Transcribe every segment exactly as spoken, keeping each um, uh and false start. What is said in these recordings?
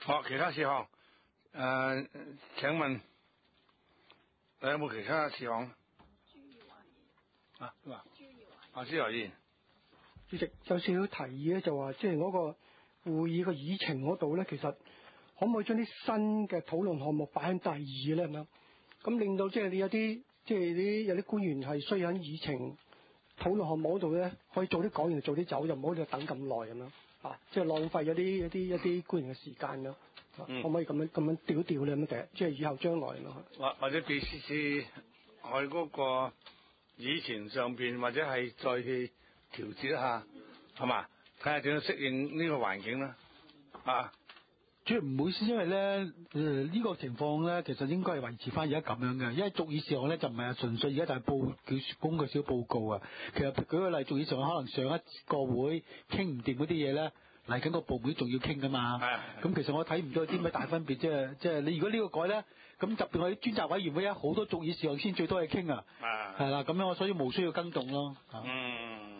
好，其他事項，誒、呃，請問你有冇其他事項？啊，邊個？啊，朱華議員。 主席有少少提議咧，就話即係嗰個會議個議程嗰度咧，其實可唔可以將啲新嘅討論項目擺喺第二咧咁樣？咁令到即係你有啲即係啲有啲官員係需要喺議程討論項目嗰度咧，可以早啲講完早啲走，就唔好喺度等咁耐咁樣啊！即係浪費咗啲一啲一啲官員嘅時間咯。嗯、可唔可以咁樣咁樣調一調咧咁嘅？即係以後將來咯。 或或者秘書處喺嗰個議程上邊，或者係再去調節一下，係嘛？睇下點樣適應呢個環境啦。啊， 主要唔會先，因為咧誒呢、呃呢個情況咧，其實應該係維持翻而家咁樣嘅，因為續議事項咧就唔係純粹而家就係報叫公佢小報告啊。其實舉個例，續議事項可能上一個會傾唔掂嗰啲嘢咧。嚟緊個部門仲要傾噶嘛？咁其實我睇唔到有啲咩大分別，即係即係你如果呢個改咧，咁特別我啲專責委員會咧好多續議事項先最多嘢傾啊，係啦，咁樣我所以冇需要更動咯。 嗯，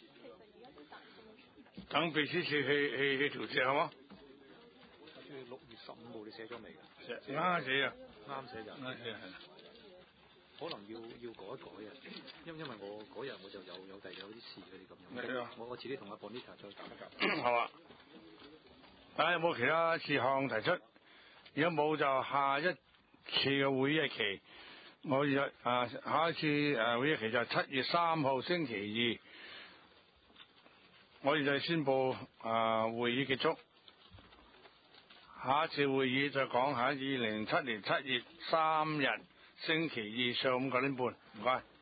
等秘書處去去去調節好冇？ 跟住六月十五號你寫咗未㗎？ 啱寫啊， 啱寫就啱寫係。可能要要改一改啊，因因為我嗰日我就有有第有啲事嗰啲咁樣，我我遲啲同阿 Bonita 再夾一夾。 好啊，大家有冇其他事項提出？如果冇就下一次嘅會議期，我約啊下一次誒會議期就係七月三號星期二，我哋就宣佈啊會議結束。下一次會議再講下二零零七年七月三日星期二上午九點半，唔該。